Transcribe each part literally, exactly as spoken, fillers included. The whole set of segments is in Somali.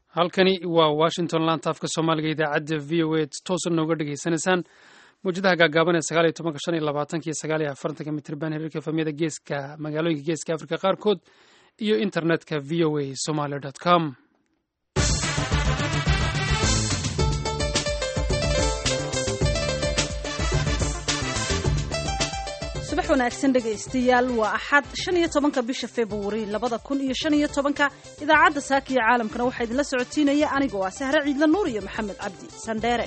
halkani waa Washington laanta afka Soomaaliga idaacadda V O A toosan nooga dhageysanaysaan mawjadaha gaagaaban ee sagaal iyo toban shan iyo labaatan iyo sagaal iyo afartan mitir baan hirarka famiyada geeska magaalooyinka geeska Afrika qaarkood iyo internetka v o a somali dot com. subax wanaagsan dhegaystayaal waa axad shan iyo tobanka bisha February labada kun iyo shan iyo tobanka idaacadda Saaka iyo caalamkana waxaa idinla socotiinaya anigoo ah Sahra Ciidla Nuur iyo Maxamed Cabdi Sandheere.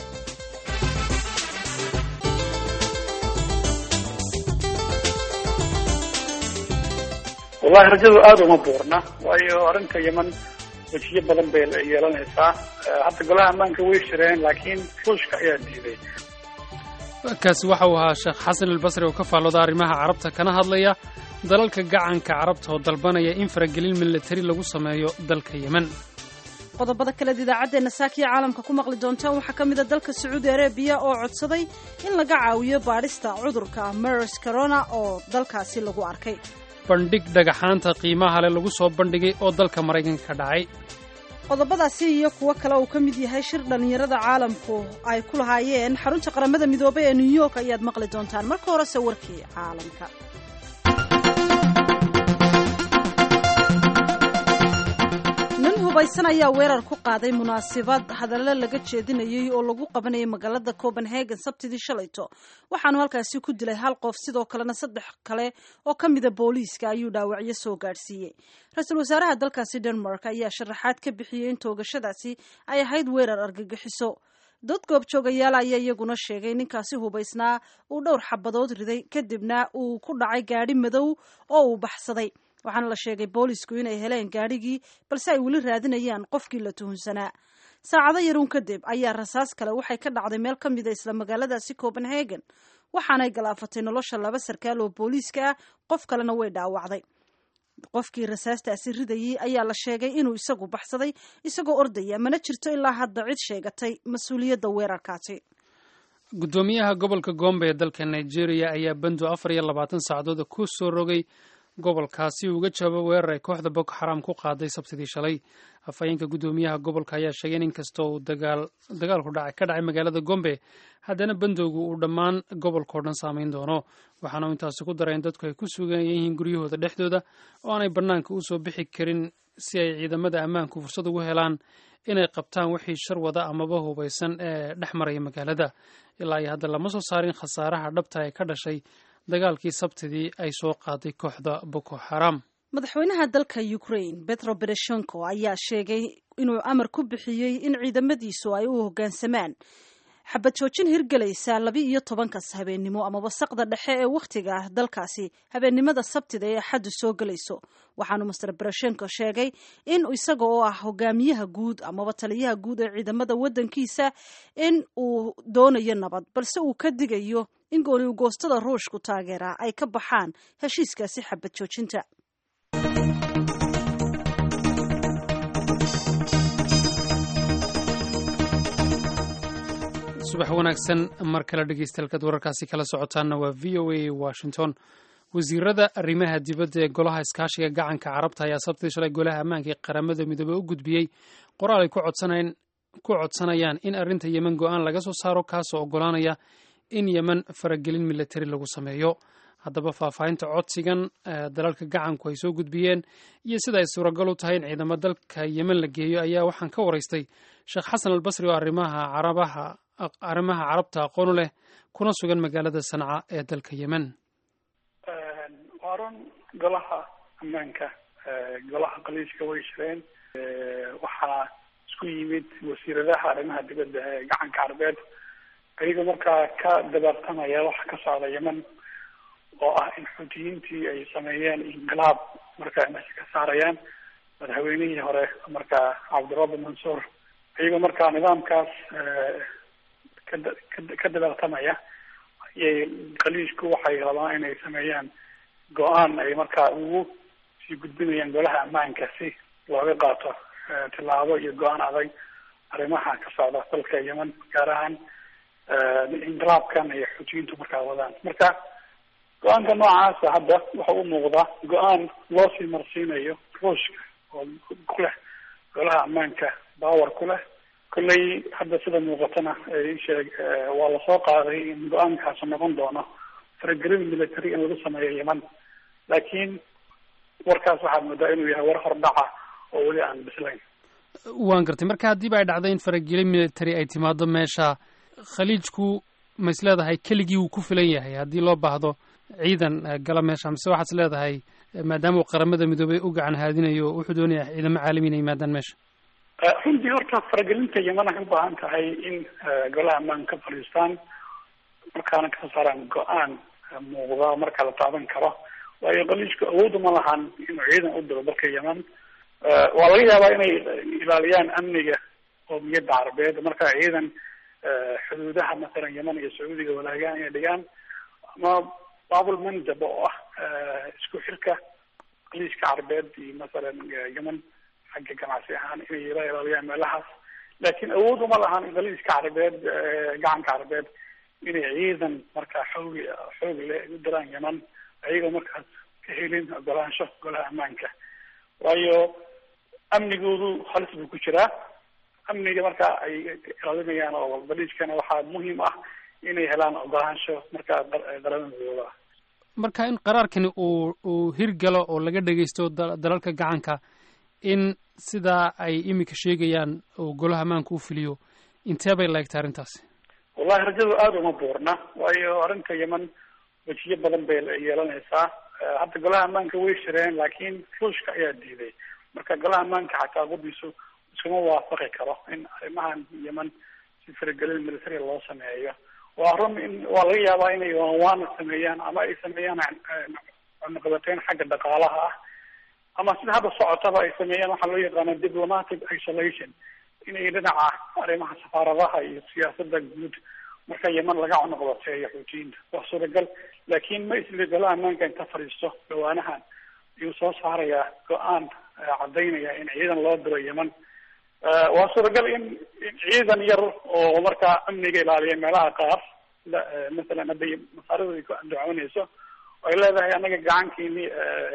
wallahi rajadu aad uma buurna waayo arrinta Yemen wajiyo badan bay yeelanaysaa hadda golaha ammaanka way shireen laakiin ruushka ayaa diiday. kaasi waxa uu ahaa Sheekh Xasan al-Basri oo ka faallooda arrimaha carabta kana hadlaya dalalka gacanka carabta oo dalbanaya in faragelin military lagu sameeyo dalka Yemen. qodobada kale idaacaddeena Saaka iyo caalamka ku maqli doontaan waxaa ka mid ah dalka Sacuudi Arabia oo codsaday in laga caawiyo baarista cudurka MERS corona oo dalkaasi lagu arkay. bandhig dhagaxaanta qiimaha leh lagu soo bandhigay oo dalka Mareykanka ka dhacay. qodobadaasi iyo kuwa kale uu ka mid yahay shir dhalinyarada caalamku ay ku lahaayeen xarunta qaramada midoobay ee New York ayaad maqli doontaan. marka hore sawirkii caalamka. nin hubaysan ayaa weerar ku qaaday munaasabad hadallo laga jeedinayay oo lagu qabanayay magaalada Copenhagen sabtidii shalayto waxaanu halkaasi ku dilay hal qof sidoo kalena saddex kale oo ka mid ah booliiska ayuu dhaawacyo soo gaarsiiyay. ra-iisul wasaaraha dalkaasi Denmark ayaa sharaxaad ka bixiyay in toogashadaasi ay ahayd weerar argagixiso. dad goobjoogayaal ayaa iyaguna sheegay ninkaasi hubaysnaa uu dhowr xabadood riday kadibna uu ku dhacay gaadhi madow oo uu baxsaday. waxaana la sheegay boolisku inay heleen gaadhigii balse ay weli raadinayaan qofkii la tuhunsanaa. saacado yaruun kadib ayaa rasaas kale waxay ka dhacday meel ka mid a isla magaaladaasi Copenhagen waxaanay galaafatay nolosha laba sarkaal oo booliiska ah qof kalena way dhaawacday. qofkii rasaastaasi ridayay ayaa la sheegay inuu isagu baxsaday isagoo ordaya mana jirto ilaa hadda cid sheegatay mas-uuliyadda weerarkaasi. gudoomiyaha gobolka Gombe ee dalka Nigeria ayaa bando afar iyo labaatan saacadood ku soo rogay gobolkaasi uga jawaabay weerar ay kooxda Boko Haram ku qaaday sabtidii shalay. afayeenka gudoomiyaha gobolka ayaa sheegay in kastoo uu dagaal dagaalku dhacay ka dhacay magaalada Gombe haddana bandowgu uu dhammaan gobolka oo dhan saameyn doono. waxaana intaasi ku daray in dadku ay ku sugan yihiin guryahooda dhexdooda oo aanay banaanka u soo bixi karin si ay ciidamada ammaanku fursad ugu helaan inay qabtaan wixii shar wada amaba hubaysan ee dhex maraya magaalada. ilaa iyo hadda lama soo saarin khasaaraha dhabta ee ka dhashay dagaalkii sabtidii ay soo qaaday kooxda Boko Haram. madaxweynaha dalka Ukraine Petro Poroshenko ayaa sheegay inuu amar ku bixiyay in ciidamadiisu ay u hoggaansamaan xabad joojin hirgelaysa laba iyo tobanka habeenimo ama wasaqda dhexe ee waqtiga dalkaasi habeennimada sabtida ee xad soo galayso. waxaanu Mister Poroshenko sheegay in isaga oo ah hogaamiyaha guud ama taliyaha guud ee ciidamada wadankiisa in uu doonayo nabad balse uu ka digayo in gooni u goostada Ruushku taageera ay ka baxaan heshiiskaasi xabad joojinta. subax wanaagsan mar kale dhegeystayaal wararkaasi kala socotaana waa V O A Washington. wasiirada arrimaha dibadda ee golaha iskaashiga gacanka carabta ayaa sabtidii shalay golaha ammaanka ee qaramada midoobay u gudbiyey qoraal ay ku codsanayaan ku codsanayaan in arrinta Yemen go'aan laga soo saaro kaasoo ogolaanaya in Yemen faragelin military lagu sameeyo. haddaba faahfaahinta codsigan dalalka gacanku ay soo gudbiyeen iyo sida ay suuragal u tahay in ciidamo dalka Yemen la geeyo ayaa waxaan ka waraystay Sheekh Xasan al-Basri oo arrimaha carabaha arrimaha carabta aqoon u leh kuna sugan magaalada Sanca ee dalka Yemen. waaran golaha ammaanka golaha qaliiska way shireen waxaa isku yimid wasiiradaha arrimaha dibadda ee gacanka carbeed ayagoo markaa ka dabartamaya waxa ka socda Yemen oo ah in xuutiyiintii ay sameeyeen inqilaab markaa meesha ka saarayaan madaxweynihii hore markaa Cabdirabbi Mansuur ayagoo markaa nidaamkaas ka dabartamaya ayay qaliishku waxay rabaan inay sameeyaan go-aan ay markaa ugu sii gudbinayaan golaha ammaanka si looga qaato tilaabo iyo go-aan adag arrimaha ka socda dalka Yemen gaar ahaan inqilaabkan ay xuutiyiintu markaa wadaan. marka go-aanka noocaasa hadda waxa u muuqda go-aan loo sii marsiinayo Ruushka oo ku leh golaha ammaanka baawar ku leh. kolley hadda sida muuqatana sheeg waa lasoo qaaday in go-aankaasi noqon doono faragelin military in lagu sameeyo yeman, laakiin warkaas waxaad moodaa inuu yahay war hordhaca oo weli aan bislayn. waan gartay. marka haddiiba ay dhacdo in faragelin military ay timaado meesha, khaliijku ma is leedahay keligii wuu ku filan yahay haddii loo baahdo ciidan gala meesha, mise waxaad is leedahay maadaama uu qaramada midoobay u gacan haadinayo wuxuu doonaya ciidamo caalamiin ay yimaadaan meesha? runtii horta faragelinta yeman waxay u baahan tahay in golaha ammaan ka fadhiistaan, markaana ka saaraan go-aan muuqda marka la taaban karo, waayo khaliijku awood uma lahan inuu ciidan u diro dalka yeman. waa laga yaabaa inay ilaaliyaan amniga qoomiyadda carabeed, marka ciidan xuduudaha masalan yeman iyo sacuudiga walaagaan inay dhigaan, ama babul mandab oo ah isku xirka khaliijka carabeed iyo masalan yeman xagga ganacsi ahaan inay la ilaaliyaan meelahaas. laakiin awood uma lahan in khaliijka carabeed gacanka carabeed inay ciidan markaa xoog xoog leh u diraan yeman ayagoo markaas ka helin ogolaansho golaha ammaanka, waayo amnigoodu halis buu ku jiraa. amniga markaa ay ilaalinayaan oo khaliijkana waxaa muhiim ah inay helaan ogolaansho markaa qaramadooda. marka in qaraarkani uu uu hirgalo oo laga dhagaysto dalalka gacanka, in sidaa ay iminka sheegayaan oo golaha ammaanka u filiyo, intee bay laegtaa arrintaasi? wallahi rajadu aada uma buurna, waayo arrinta yeman wejiyo badan bay yeelanaysaa. hadda golaha ammaanka way shireen, laakiin ruushka ayaa diiday. marka golaha ammaanka xataa qodiisu iskuma waafaqi karo in arrimahan yeman si faragelin military loo sameeyo. waa run in waa laga yaabaa inay waana sameeyaan ama ay sameeyaan cunaqabateyn xagga dhaqaalaha ah, ama sida hadda socotaba ay sameeyaan waxaa loo yaqaana diplomatic isolation, inay dhinaca arrimaha safaaradaha iyo siyaasadda guud marka yeman laga cunaqabateeyo xuutiyiinta. waa suuragal, laakiin ma isli golaha ammaanka inta fadhiisto dhawaanahan ayuu soo saarayaa go-aan cadaynaya in ciidan loo diro yeman. waa suuragal in ciidan yar oo markaa amniga ilaaliya meelaha qaar, masalan hadday masaarida ay ku andacoonayso ay leedahay anaga gacankiini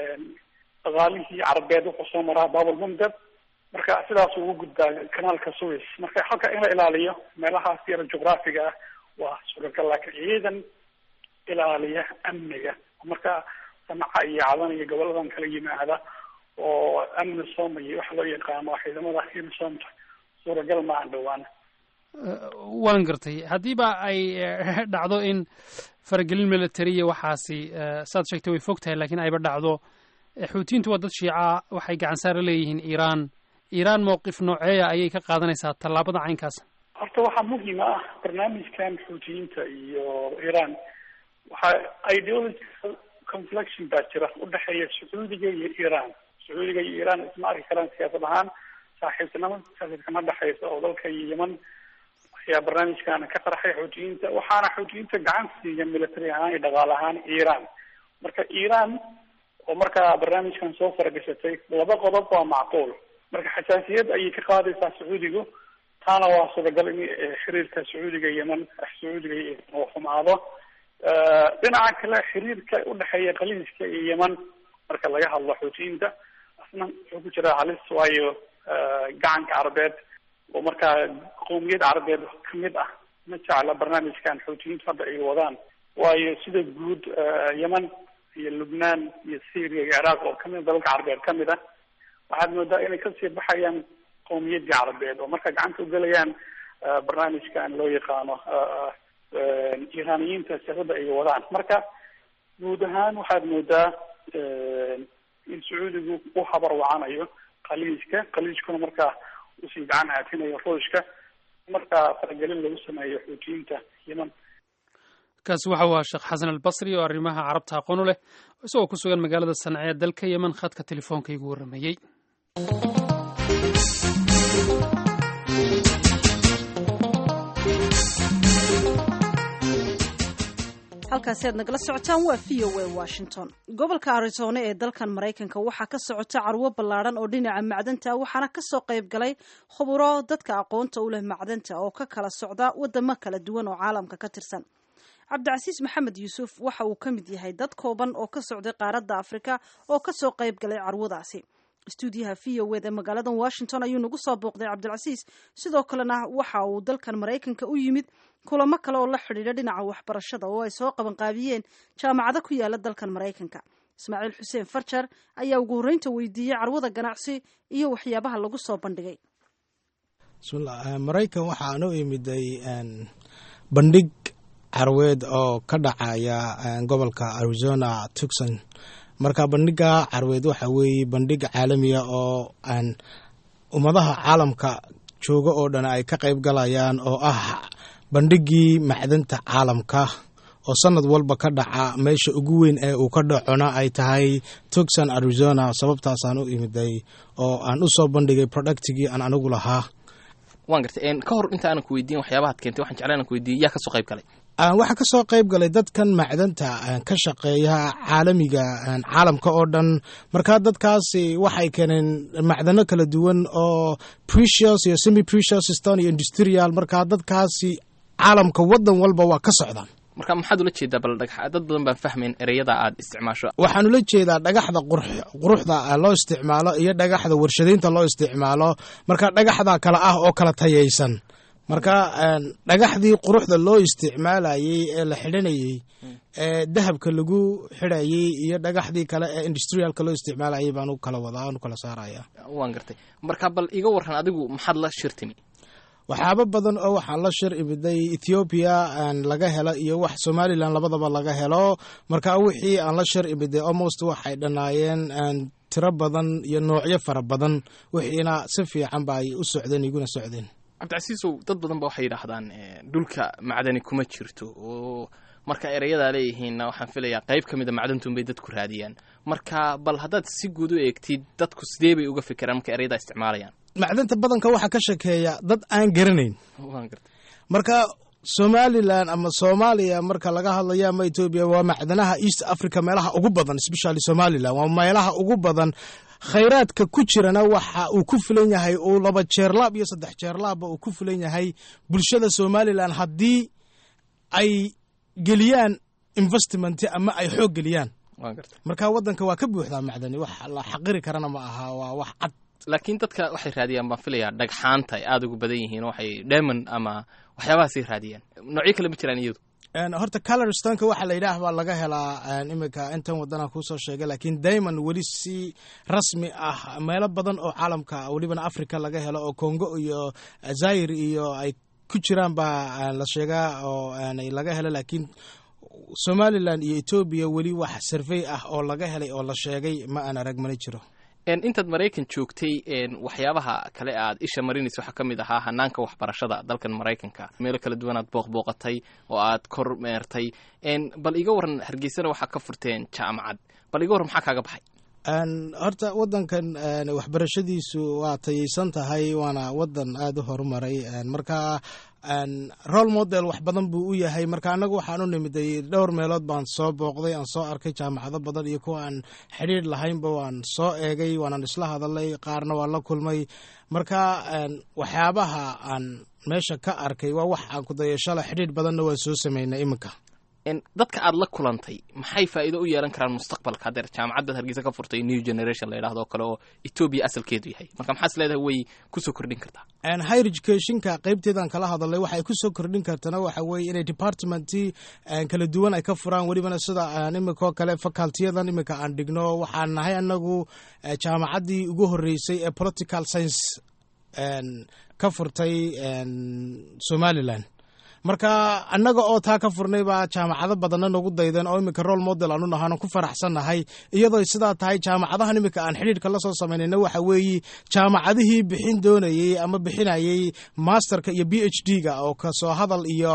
dhaqaalihii carabeed wuxuu soo maraa babul mandab, marka sidaas ugu gudbaa kanaalka Suez. marka halka in la ilaaliyo meelahaas yar juqraafiga ah waa suuragal, laakiin ciidan ilaaliya amniga marka sanaca iyo cadan iyo goboladan kala yimaada oo amni soomayo waxa loo yaqaano ciidamada hirsomta suuragal ma aan dhawaan. waan gartay. haddiiba ay dhacdo in faragelin militariya waxaasi saad sheegtay way fog tahay, laakiin ayba dhacdo, xuutiyiintu waa dad shiica, waxay gacan saara leeyihiin iiraan. iiraan mowqif nooceeya ayay ka qaadanaysaa tallaabada caynkaas? horta waxaa muhiim ah barnaamijkan xuutiyiinta iyo iiraan, waxaa ideological confliction baa jira udhexeeya sacuudiga iyo iiraan. sacuudiga iyo iiraan isma arki karaan siyaasad ahaan, saaxiibtinimo siyaasad kama dhexaysa oo dalka yeman ayaa barnaamijkan ka qarxay xuutiyiinta, waxaana xuutiyiinta gacan siiya military ahaan iyo dhaqaale ahaan iiraan. marka iiraan oo markaa barnaamijkan soo faragashatay, laba qodob waa macquul. marka xasaasiyad ayay ka qaadaysaa sacuudigu, taana waa suuragal in xiriirka sacuudiga yeman sacuudiga uu xumaado. dhinaca kale xiriirka udhexeeya khaliijka iyo yeman marka laga hadlo xuutiyiinta asna wuxuu ku jiraa halis, waayo gacanka carabeed oo markaa qowmiyad carabeed kamid ah ma jecla barnaamijkan xuutiyiinta hadda ay wadaan, waayo sida guud yeman iyo lubnaan iyo syria iyo ciraaq oo kamid dalalka carabeed kamid ah, waxaad moodaa inay kasii baxayaan qowmiyadii carabeed oo marka gacanta ugelayaan barnaamijkan loo yaqaano iiraaniyiinta siyaasadda ay wadaan. marka guud ahaan waxaad moodaa in sacuudigu u habar wacanayo khaliijka, khaliijkuna markaa usii gacan haatinayo ruushka markaa faragelin lagu sameeyo xuutiyiinta yeman. kaasi waxa uu ahaa sheekh xasan albasri oo arrimaha carabta aqoon u leh, isagoo ku sugan magaalada sanca ee dalka yeman. khadka telefoonka igu warramayey. halkaasi aad nagala socotaan waa v o a washington. gobolka arizona ee dalkan maraykanka waxaa ka socota carwo ballaadhan oo dhinaca macdanta, waxaana kasoo qayb galay khuburo dadka aqoonta u leh macdanta oo ka kala socda wadamo kala duwan oo caalamka ka tirsan. cabdicasiis maxamed yuusuf waxa uu ka mid yahay dad kooban oo ka socday qaaradda afrika oo kasoo qayb galay carwadaasi. stuudiyaha v o eda magaalada washington ayuu nagu soo booqday cabdilcasiis sidoo kalena waxa uu dalkan maraykanka u yimid kulamo kale oo la xidhiidha dhinaca waxbarashada oo ay soo qabanqaabiyeen jaamacado ku yaala dalkan maraykanka ismaaciil xuseen farjar ayaa ugu horreynta weydiiyey carwada ganacsi iyo waxyaabaha lagu soo bandhigay. maraykan waxaan u imiday bandhig carweed oo ka dhacaya gobolka Arizona Tucson. marka bandhiga carweed waxa weeye bandhig caalamiya oo aan ummadaha caalamka jooga oo dhan ay ka qayb galayaan oo ah bandhigii macdanta caalamka oo sanad walba ka dhaca meesha ugu weyn ee uu ka dhacona ay tahay Tucson Arizona. sababtaasaan u imiday oo aan u soo bandhigay productigii aan anigu lahaa. waan gartay ka hor inta aan ku weydiin waxyaabaha aad keentay waxaan jeclaan ku weydiiyay yaa ka soo qayb galay. waxaa ka soo qayb galay dadkan macdanta ka shaqeeya caalamiga caalamka oo dhan. markaa dadkaasi waxay keeneen macdano kala duwan oo precious iyo semi precious stone iyo industrial. markaa dadkaasi caalamka wadan walba waa ka socdaan. marka maxaad ula jeedaa bal dhagax dad badan baan fahmayn ereyada aad isticmaasho. waxaan ula jeedaa dhagaxda quruxda loo isticmaalo iyo dhagaxda warshadaynta loo isticmaalo. marka dhagaxda kala ah oo kala tayaysan. marka dhagaxdii quruxda loo isticmaalayay ee la xidhanayay ee dahabka lagu xidhayay iyo dhagaxdii kale ee industrialka loo isticmaalayay baan u kala wadaa u kala saaraya. waan gartay marka bal iga waran adigu maxaad la shirtimi. waxyaabo badan oo waxaan la shir imiday Ethiopia laga helo iyo wax Somaliland labadaba laga helo. marka wixii aan la shir imiday almost waxay dhanaayeen tiro badan iyo noocyo fara badan wixiina si fiican ba ay u socdeen iguna socdeen. cabdicasiisow dad badan ba waxay yidhaahdaan dhulka macdani kuma jirto oo marka ereyada leeyihiin waxaan filayaa qayb ka mid a macdantuun bay dadku raadiyaan. marka bal haddaad si guud u eegtid dadku sidee bay uga fikiraan marka ereyada isticmaalayaan. macdanta badanka waxaa ka shakeeya dad aan garanayn. marka Somaliland ama Soomaaliya marka laga hadlayo ama Ethiopia waa macdanaha East Africa meelaha ugu badan especially Somaliland waa meelaha ugu badan. khayraadka ku jirana waxa uu ku filan yahay oo laba jeer laab iyo saddex jeer laab uu ku filan yahay bulshada Somaliland haddii ay geliyaan investment ama ay xoog geliyaan. marka wadanka waa ka buuxdaa macdani wax la xaqiri karana ma aha waa wax cad. laakiin dadka waxay raadiyaan baan filayaa dhagxaanta ay aad ugu badan yihiin waxay diamond ama waxyaabahaas ay raadiyaan. noocyo kale ma jiraan iyadu. horta color stone-ka waxa la yidhaah baa laga helaa imika intan wadana ku soo sheegay laakiin diamond weli si rasmi ah meelo badan oo caalamka welibana Africa laga helo oo Congo iyo Zaire iyo ay ku jiraan baa la sheegaa oo laga helo laakiin Somaliland iyo Ethiopia weli wax survey ah oo laga helay oo la sheegay ma aan arag mana jiro. intaad Maraykan joogtay waxyaabaha kale aad isha marinayso waxa kamid ahaa hanaanka waxbarashada dalkan Maraykanka meelo kala duwan aad booqbooqatay oo aad kor meertay. bal iga waran Hargeysana waxa ka furteen jaamacad. bal iga waran maxaa kaaga baxay. horta wadankan waxbarashadiisu waa tayaysan tahay waana wadan aad u horumaray. marka role model wax badan buu u yahay. marka anagu waxaan u nimiday dhowr meelood baan soo booqday aan soo arkay jaamacado badan iyo kuwa aan xiriir lahaynba waan soo eegay waanan isla hadalay qaarna waan la kulmay. marka waxyaabaha aan meesha ka arkay waa wax aan ku dayasho leh xiriir badanna waan soo sameynay iminka. dadka aad la kulantay maxay faa'iido u yeelan karaan mustaqbalka hadeer jaamacadda Hargeysa ka furtay new generation la yiraahdo kale oo Ethiopia asalkeedu yahay. marka maxaa isleedahay way ku soo kordhin kartaa. and higher education-ka qaybteedan kala hadalay waxay ku soo kordhin kartana waxa weeye inay department kala duwan ay ka furaan welibana sida imika kale faculty-yadan imika aan dhigno waxaan nahay anagu jaamacaddii ugu horeysay ee political science ka furtay Somaliland. marka annaga oo taa ka furnay baa jaamacado badanna nagu daydeen oo imika role model aanu nahaano ku faraxsannahay iyadoo sidaa tahay jaamacadahan imika aan xidhiidhka la soo samaynayna waxa weeye jaamacadihii bixin doonayey ama bixinayay masterka iyo b h d-ga oo kasoo hadal iyo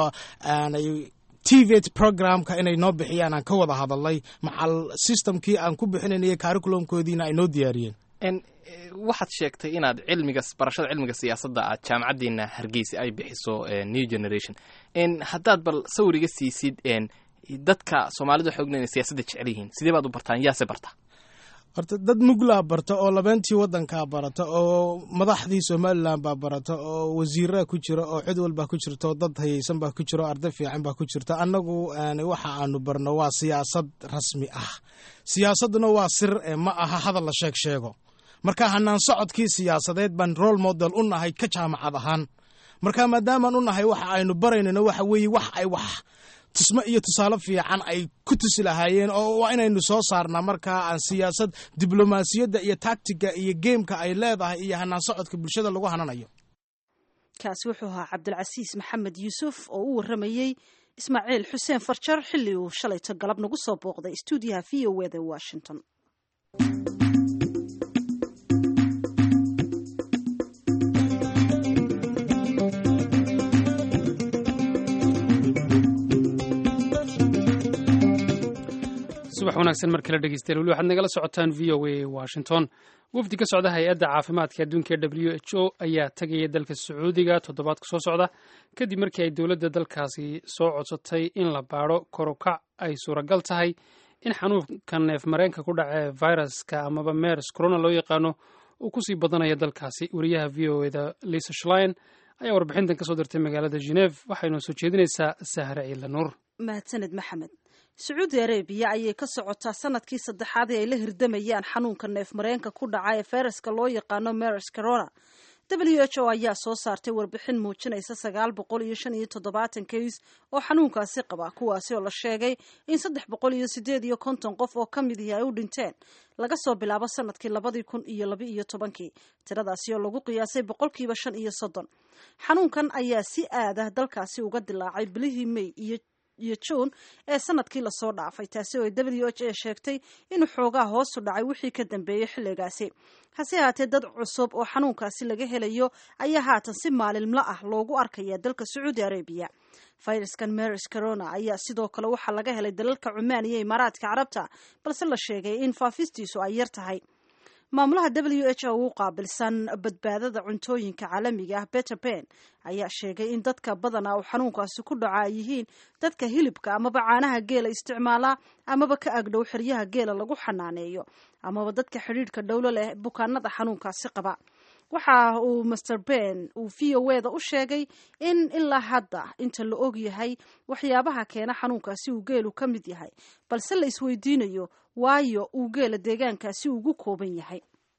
T V E T programka inay noo bixiyaan aan ka wada hadalnay macal systemkii aan ku bixinaynay curriculumkoodiina ay noo diyaariyeen. waxaad sheegtay inaad cilmiga barashada cilmiga siyaasadda aad jaamacaddeena Hargeysa ay bixiso new generation. haddaad bal sawiriga siisid dadka Soomaalida xoogna inay siyaasadda jecel yihiin sidee baad u bartaan yaase barta. horta dad muglaa barta oo labeentii wadankaa barata oo madaxdii Somaliland baa barata oo wasiirada ku jira oo cid walba ku jirto dad haysan baa ku jira arday fiican baa ku jirta. annagu waxa aanu barno waa siyaasad rasmi ah. siyaasaduna waa sir ma aha hadal la sheeg sheego. marka hanaan socodkii siyaasadeed baan role model u nahay ka jaamacad ahaan marka maadaamaan u nahay waxa aynu baraynana waxa weeye wax ay wax tusmo iyo tusaale fiican ay ku tusi lahaayeen oo waa inaynu soo saarnaa markaa aan siyaasad diblomaasiyadda iyo tactiga iyo geemka ay leedahay iyo hanaan socodka bulshada lagu hananayo. kaasi wuxuu ahaa cabdilcasiis maxamed yuusuf oo u warramayey ismaaciil xuseen farjar xilli uu shalayto galab nagu soo booqday stuudiyaha v o eda washington. subax wanaagsan mar kale dhegeystayaal weli waxaad nagala socotaan v o a washington. wafdi ka socda hay-adda caafimaadka adduunka ee w h o ayaa tagaya dalka sacuudiga toddobaadka soo socda kadib markii ay dowladda dalkaasi soo codsatay in la baadho korukac ay suuragal tahay in xanuunka neef mareenka ku dhacee viruska amaba mers corona loo yaqaano uu kusii badanayo dalkaasi. wariyaha v o eda lisa shlein ayaa warbixintan kasoo dirtay magaalada geneve waxaynoo soo jeedinaysaa sahre ciila nuur. mahadsaned maxamed. sacuudi arabiya ayay ka socotaa sanadkii saddexaad ee ay la hirdamayaan xanuunka neef mareenka ku dhaca ee fayraska loo yaqaano mers corona. w h o ayaa soo saartay warbixin muujinaysa sagaal boqol iyo shan iyo toddobaatan kays oo xanuunkaasi qaba, kuwaasi oo la sheegay in saddex boqol iyo sideed iyo konton qof oo ka mid ihi ay u dhinteen laga soo bilaabo sanadkii labadii kun iyo laba iyo tobankii. tiradaasi oo lagu qiyaasay boqolkiiba shan iyo soddon. xanuunkan ayaa si aada dalkaasi uga dilaacay bilihii may iyo iyo juun ee sanadkii lasoo dhaafay, taasi oo w h a sheegtay inuu xoogaa hoosu dhacay wixii ka dambeeyey xilligaasi. hase haatee dad cusub oo xanuunkaasi laga helayo ayaa haatan si maalinla ah loogu arkaya dalka sacuudi arabiya. fayraskan mers corona ayaa sidoo kale waxaa laga helay dalalka cumaan iyo imaaraadka carabta, balse la sheegay in faafistiisu ay yar tahay. maamulaha w h o u qaabilsan badbaadada cuntooyinka caalamiga ah peter ben ayaa sheegay in dadka badanaa uu xanuunkaasi ku dhaca ay yihiin dadka hilibka amaba caanaha geela isticmaala amaba ka agdhow xeryaha geela lagu xanaaneeyo amaba dadka xidhiidhka dhowlo leh bukaanada xanuunkaasi qaba. waxa uu master ben uu v o eda u sheegay in ilaa hadda inta la og yahay waxyaabaha keena xanuunkaasi uu geelu ka mid yahay, balse la isweydiinayo waayo uu geela deegaankaasi ugu kooban yahay.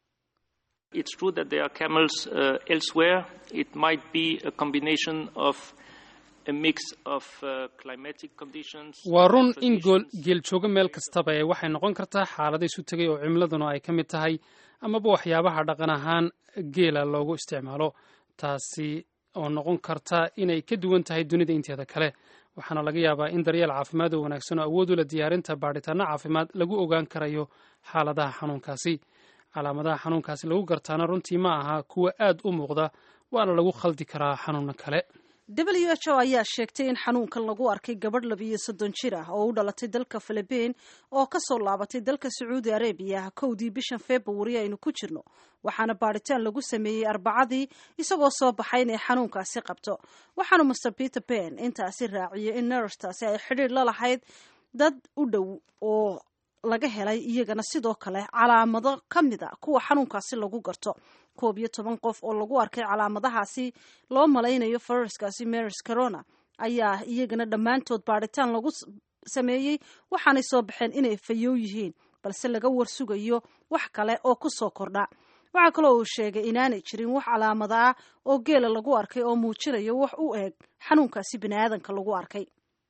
It's true that there are camels uh, elsewhere. It might be a combination of a mix of uh, climatic conditions. waa run in geel jooga meel kastaba ee waxay noqon kartaa xaalado isu tegay oo cimiladuna ay ka mid tahay amaba waxyaabaha dhaqan ahaan geela loogu isticmaalo, taasi oo noqon karta inay ka duwan tahay dunida inteeda kale. waxaana laga yaabaa in daryeel caafimaad oo wanaagsan oo awood u leh diyaarinta baadhitaano caafimaad lagu ogaan karayo xaaladaha xanuunkaasi. calaamadaha xanuunkaasi lagu gartaana runtii ma aha kuwa aad u muuqda, waana lagu khaldi karaa xanuuno kale. w h o ayaa sheegtay in xanuunkan lagu arkay gabadh labiiyo soddon jir ah oo u dhalatay dalka philibiin oo kasoo laabatay dalka sacuudi arabiya kowdii bishan februari aynu ku jirno, waxaana baadhitaan lagu sameeyey arbacadii isagoo soo baxay inay xanuunkaasi qabto. waxaana master peter ben intaasi raaciyay in nerstaasi ay xidhiir la lahayd dad u dhow oo laga helay iyagana sidoo kale calaamado ka mida kuwa xanuunkaasi lagu garto. koob iyo toban qof oo lagu arkay calaamadahaasi loo malaynayo fayraskaasi mers corona ayaa iyagana dhammaantood baadhitaan lagu sameeyey, waxaanay soo baxeen inay fayow yihiin, balse laga warsugayo wax kale oo ku soo kordha. waxaa kaloo uu sheegay inaanay jirin wax calaamada ah oo geela lagu arkay oo muujinayo wax u eg xanuunkaasi bini aadanka lagu arkay.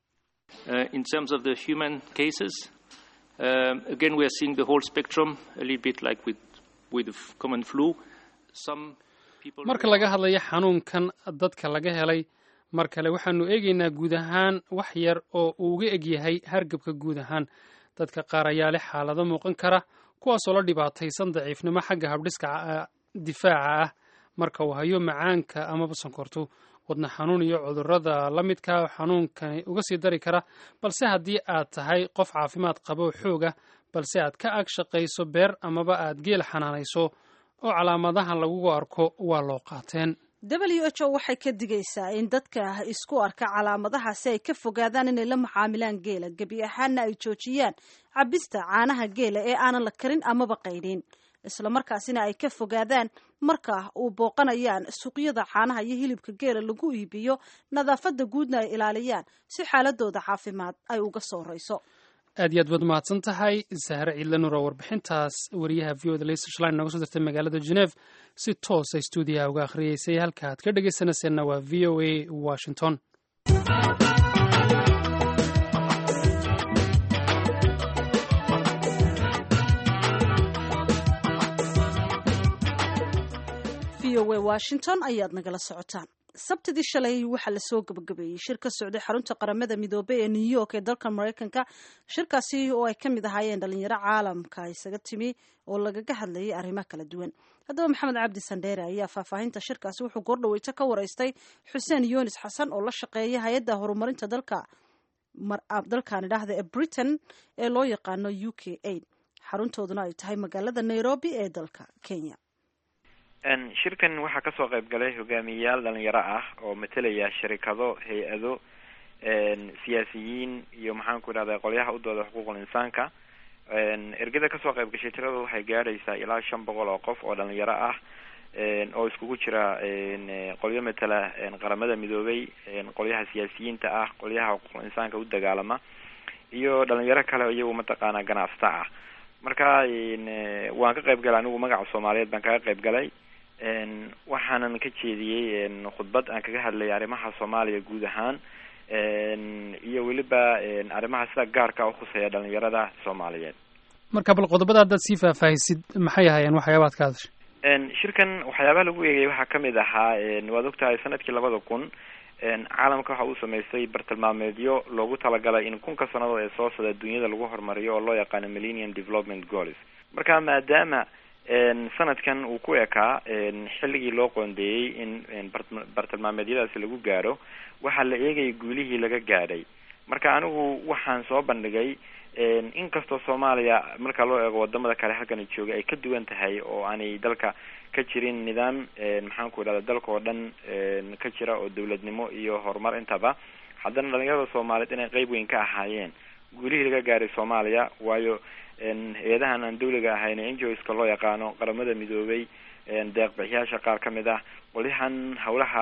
Uh, in terms of the human cases, um, again we are seeing the whole spectrum, a little bit like with with the common flu. marka laga hadlayo xanuunkan dadka laga helay, mar kale waxaanu eegaynaa guud ahaan wax yar oo uu uga eg yahay hargabka guud ahaan. dadka qaar ayaa leh xaalado muuqan kara kuwaasoo la dhibaataysan daciifnimo xagga habdhiska difaaca ah marka uu hayo macaanka amaba sonkortu, wadna xanuun iyo cudurrada la midka xanuunkani uga sii dari kara. balse haddii aad tahay qof caafimaad qabo xooga balse aad ka ag shaqayso beer amaba aad geel xanaanayso oo calaamadahan lagugu arko waa loo qaateen. w h o waxay ka digaysaa in dadka isku arka calaamadahaasi ay ka fogaadaan inay la macaamilaan geela, gebi ahaanna ay joojiyaan cabista caanaha geela ee aanan la karin amaba qaydhin, islamarkaasina ay ka fogaadaan marka uu booqanayaan suuqyada caanaha iyo hilibka geela lagu iibiyo, nadaafada guudna ay ilaaliyaan si xaaladooda caafimaad ay uga soo rayso. aad iyo aad baad mahadsan tahay sahre ciidla nuur oo warbixintaas wariyaha v o da leysa shalayn nooga soo dirtay magaalada Geneve si toosa stuudiyaha uga akhriyeysay halka aad ka dhegaysanayseena waa v o a Washington. v o a Washington ayaad nagala socotaan. sabtidii shalay waxaa lasoo gabagabeeyey shir ka socday xarunta qaramada midoobay ee New York ee dalka Mareykanka. shirkaasi oo ay ka mid ahaayeen dhalinyaro caalamka isaga timi oo lagaga hadlayay arrimo kala duwan. haddaba maxamed cabdi sandheere ayaa faahfaahinta shirkaasi wuxuu goordhaweyta ka wareystay xuseen yunis xasan oo la shaqeeya hay-adda horumarinta dalka dalkan idhaahda ee Britain ee loo yaqaano U K aid xaruntooduna ay tahay magaalada Nairobi ee dalka Kenya. shirkan waxaa kasoo qayb galay hogaamiyayaal dhalinyaro ah oo matalaya shirkado, hay-ado, siyaasiyiin iyo maxaan ku idhahdaa qolyaha u dooda xuquuqul insaanka. ergada kasoo qayb gashay tirada waxay gaadhaysaa ilaa shan boqol oo qof oo dhalinyaro ah oo iskugu jira qolyo matala qaramada midoobay, qolyaha siyaasiyiinta ah, qolyaha xuquuqul insaanka u dagaalama iyo dhalinyaro kale iyagu mataqaanaa ganacsata ah. marka waan ka qayb galay anigu magaca Soomaaliyeed baan kaga qayb galay. waxaanan ka jeediyey khudbad aan kaga hadlay arrimaha Soomaaliya guud ahaan iyo weliba arrimaha sida gaarka u khuseeya dhalinyarada Soomaaliyeed. marka bal qodobada hadda si faahfaahisid maxay ahaayeen waxyaabaad ka hadashay? shirkan waxyaabaha lagu eegay waxaa kamid ahaa waad ogtahay sanadkii labada kun caalamka waxa uu sameystay bartilmaameedyo loogu talagalay in kunka sanado ee soo socda dunyada lagu horumariyo oo loo yaqaano Millennium Development Goals. marka maadaama sanadkan uu ku ekaa xilligii loo qoondeeyey in bartilmaameedyadaasi lagu gaaro waxaa la eegayay guulihii laga gaadhay. marka anigu waxaan soo bandhigay inkastoo Soomaaliya marka loo eego wadamada kale halkan jooga ay ka duwan tahay oo aanay dalka ka jirin nidaam maxaan ku idhahdaa dalka oo dhan ka jira oo dawladnimo iyo horumar intaba, haddana dhalinyarada Soomaaliyeed inay qayb weyn ka ahaayeen guulihii laga gaaray Soomaaliya. waayo eedahan aan dawliga ahayn N G O ska loo yaqaano qaramada midoobay, deeq bixiyaasha qaar kamid ah, qolyahan hawlaha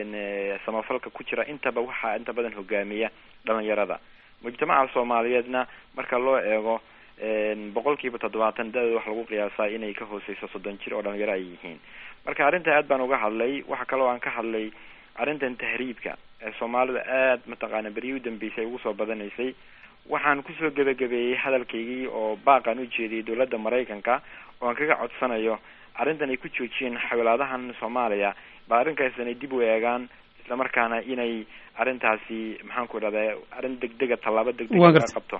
samafalka ku jira intaba waxaa inta badan hogaamiya dhalinyarada. mujtamaca Soomaaliyeedna marka loo eego boqolkiiba toddobaatan da'da wax lagu qiyaasaa inay ka hooseyso soddon jir oo dhalinyaro ay yihiin. marka arrinta aad baan uga hadlay. waxa kale oo aan ka hadlay arrintan tahriibka ee Soomaalida aad mataqaana beri u dambeysay ugu soo badanaysay. waxaan kusoo gabagabeeyey hadalkaygii oo baaqan u jeediyey dowladda Mareykanka oo aan kaga codsanayo arrintan ay ku joojiyeen xawlaadahan Soomaaliya ba arrinkaas inay dib u eegaan isla markaana inay arrintaasi maxaan ku idhahdaa arrin degdega tallaabo degdeg ah qabto.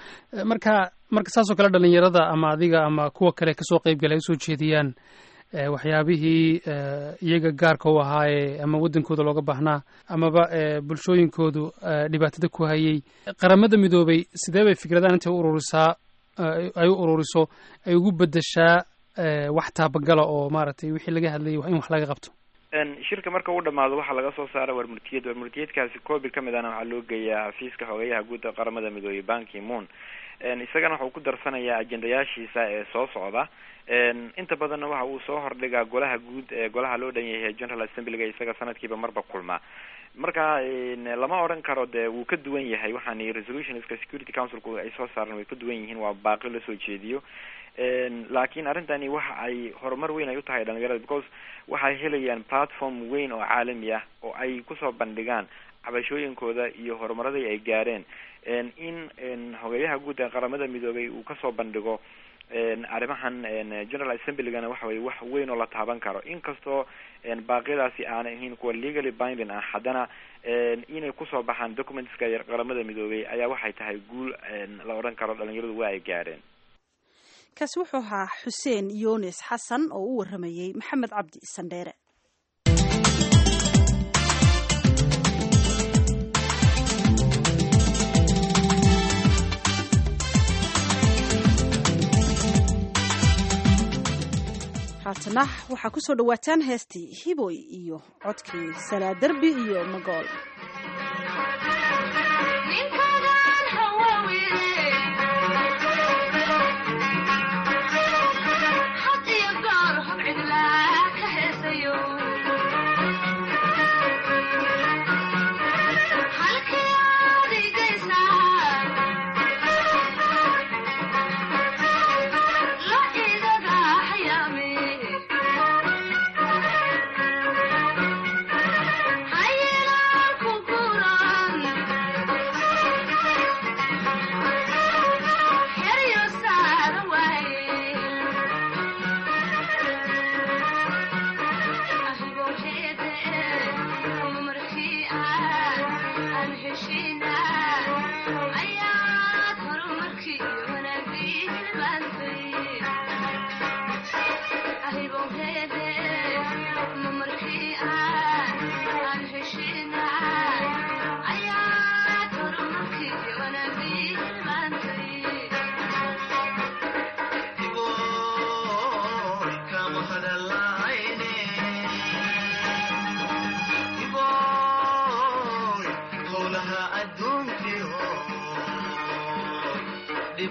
marka marka saasoo kale dhalinyarada ama adiga ama kuwa kale kasoo qayb galay soo jeediyaan waxyaabihii iyaga gaarka u ahaayee ama wadankooda looga baahnaa amaba bulshooyinkoodu dhibaatada ku hayay, qaramada midoobay sidee bay fikradaan intay u ururisaa ay u ururiso ay ugu bedeshaa wax taabagala oo maaragtay wixii laga hadlayay in wax laga qabto? shirka marka uu dhamaado waxaa laga soo saaray warmurtiyad. warmurtiyadkaasi koobi kamid ahna waxaa loo geeyaa xafiiska xogeyaha guud ee qaramada midoobay Ban Ki-moon. isagana waxa uu ku darsanayaa ajendayaashiisa ee soo socda. inta badanna waxa uu soo hordhigaa golaha guud ee golaha loo dhan yahay General Assembly-ga isaga sanadkiiba marba kulma. marka lama oran karo dee wuu ka duwan yahay waxaan resolutionska Security Council-ku ay soo saareen way ka duwan yihiin, waa baaqi la soo jeediyo. laakiin arrintani waxa ay horumar weyn ay u tahay dhalinyarada because waxay helayaan platform weyn oo caalami ah oo ay kusoo bandhigaan cabashooyinkooda iyo horumaradii ay gaareen. in hogayaha guud ee qaramada midoobay uu kasoo bandhigo arrimahan General Assembly-gana waxa way wax weyn oo la taaban karo. inkastoo baaqyadaasi aanay ahayn kuwa legally binding ah, haddana inay kusoo baxaan documentska qaramada midoobay ayaa waxay tahay guul la oran karo dhalinyaradu waa ay gaareen. kaasi wuxuu ahaa xuseen yunis xasan oo u waramayay maxamed cabdi sandheere. haatana waxaa kusoo dhawaataan heestii hiboy iyo codkii Salaa Darbi iyo Magool. Halkii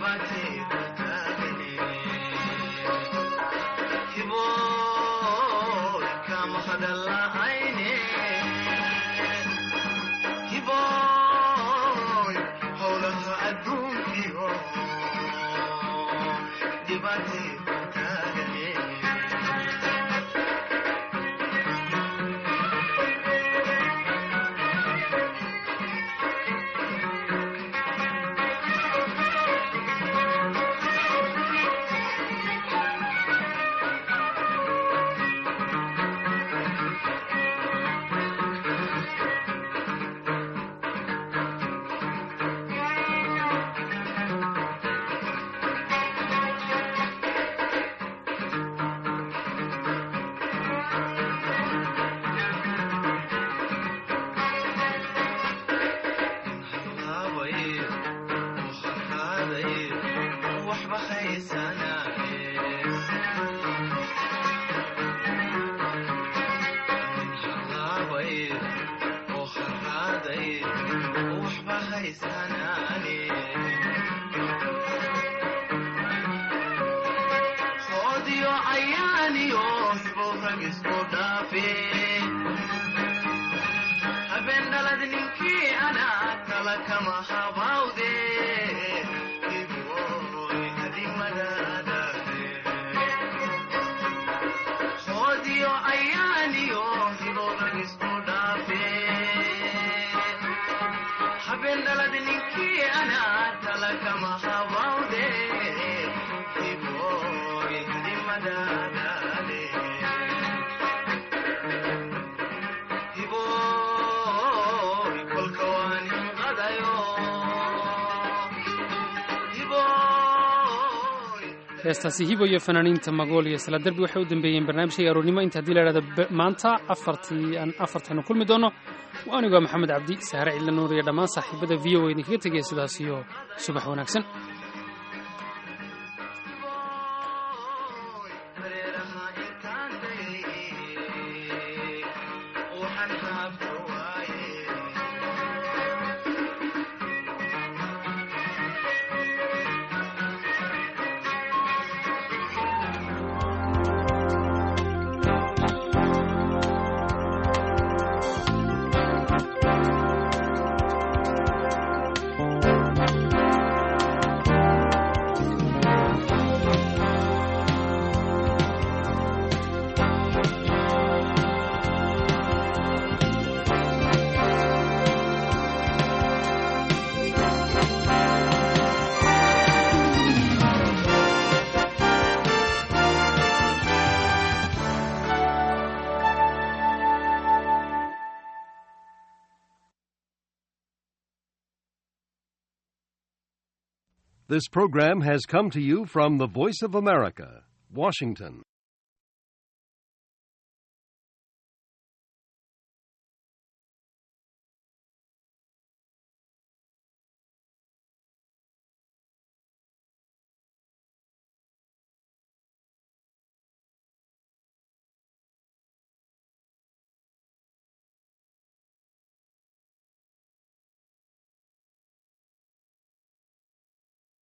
heestaasi hibo iyo fanaaniinta magool iyo isla derbi waxay u dambeeyeen barnaamijkayga aroornimo inta haddii la idhahdo maanta afartii aan afartaynu kulmi doono waa anigoo maxamed cabdi saare cidla nuur iyo dhammaan saaxiibada v o a idinkaga tegaya sidaas iyo subax wanaagsan This program has come to you from the Voice of America, Washington.